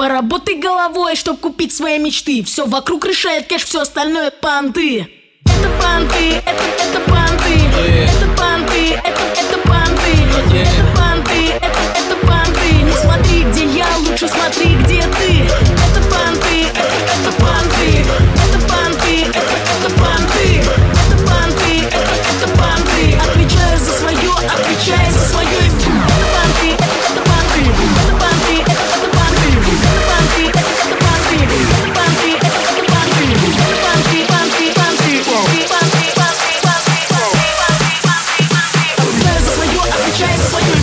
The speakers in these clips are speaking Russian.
Поработай головой, чтоб купить свои мечты. Все вокруг решает кэш, все остальное понты. Это понты, это понты. Это понты, это понты. Это понты, это понты. Не смотри, где я, лучше смотри, где ты. Это понты, это понты. Это понты, это понты. Это понты, это понты. Отвечаю за свое, отвечаю за свое. Это понты, это понты. Это понты, это понты. Это понты, это понты. Это понты, это понты. Это понты, понты, понты. Отвечаю за свое, отвечаю за свое.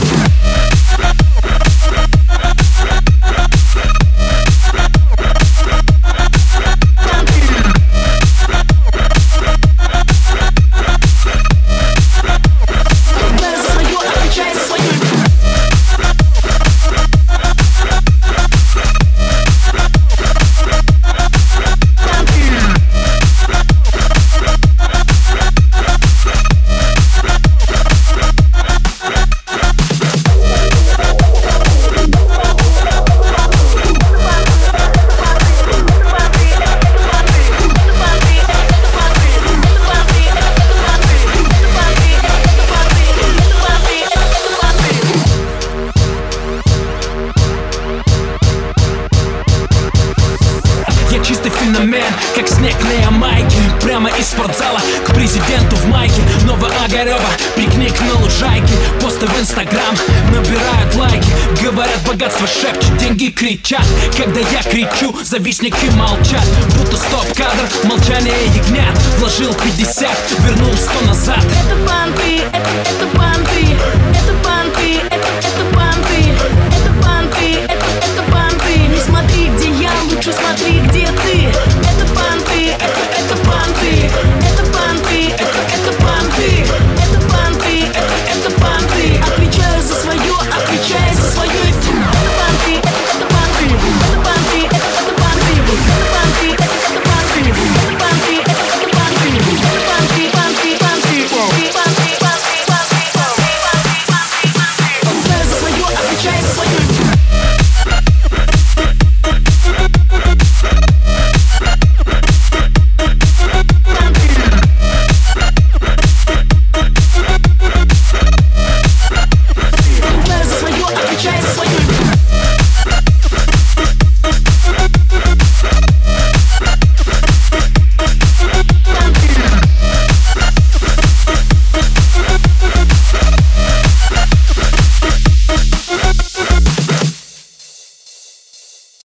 Чистый феномен, как снег на Ямайке. Прямо из спортзала к президенту в майке. Новая Огарева, пикник на лужайке. Посты в Инстаграм набирают лайки. Говорят, богатство шепчет, деньги кричат. Когда я кричу, завистники молчат. Будто стоп-кадр, молчание ягнят. Вложил 50, вернул 100 назад. Это понты, это понты.